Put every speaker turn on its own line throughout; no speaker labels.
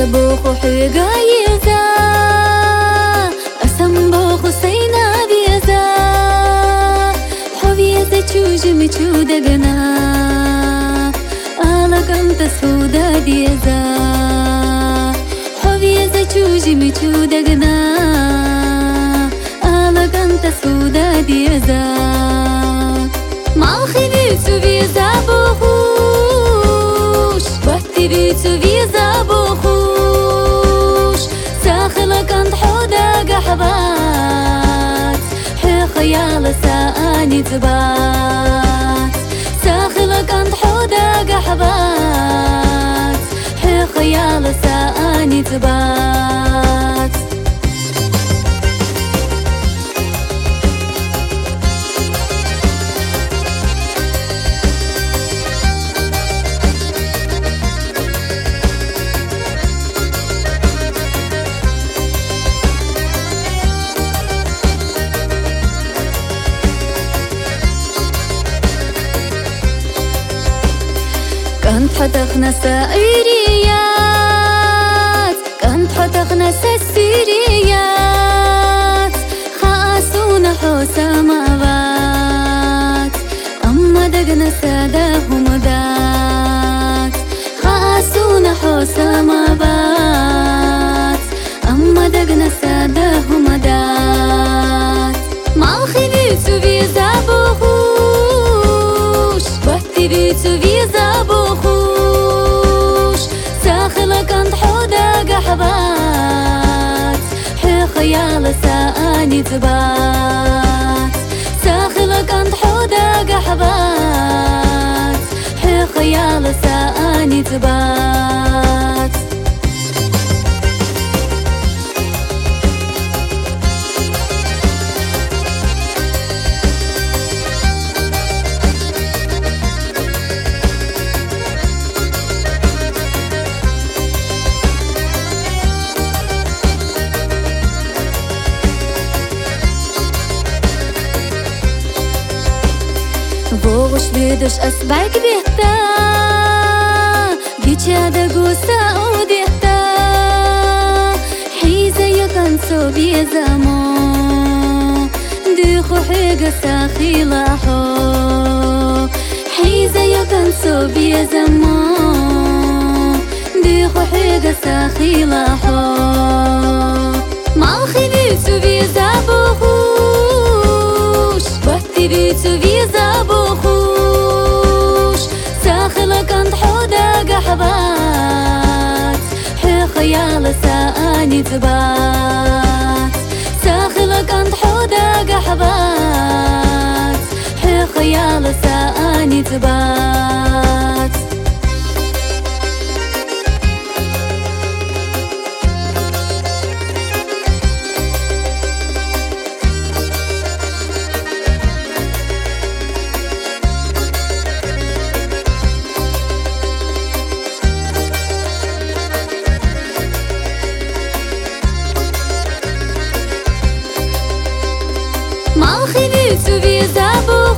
بوخو حقايزا أسم بوخو سينا بيزا حبيزا تشوجي مچودا جنا آلقم تسودا ديزا حبيزا تشوجي مچودا جنا آلقم تسودا ديزا مالخي بيتو بيزا بوخوش بحتي بيتو بيزا بوخوش ساخلة كانت حودا قحبات حي خيال سااني تبات ساخلة كانت حودا قحبات حي خيال سااني تبات كانت حتخنا سائريات كانت حتخنا سسيريات خاسونا حوسا مابات أما دقنا ساداهم دات خاسونا حوسا مابات أما دقنا ساداهم دات مالخي بيتو بيزا بوخوش بحتي بيتو بيزا بوخوش ساخلة كانت حودا قحبات حي خيال سااني تبات ساخلة كانت حودا قحبات حي خيال سااني تبات بوغش بيدش أسبعك بيهتا بيشادا قوسا أوديهتا حيزا يكنسو بيزامو ديخو حيقا ساخي لاحو حيزا يكنسو بيزامو ديخو حيقا ساخي لاحو مالخي بيتو بيزا بوخوش بحتي بيتو بيزا بوخوش ساخلة كانت حودا قحبات حي خيال سااني تبات ساخلة كانت حودا قحبات حي خيال سااني تبات مالخي بيتو بيزا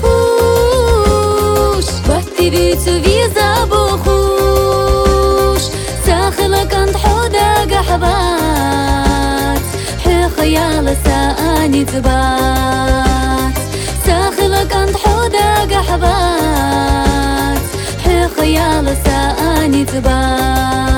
بوخوش بحتي بيتو بيزا بوخوش ساخلة كانت حودا قحبات حي خيال سااني تبات ساخلة كانت حودا قحبات حي خيال سااني تبات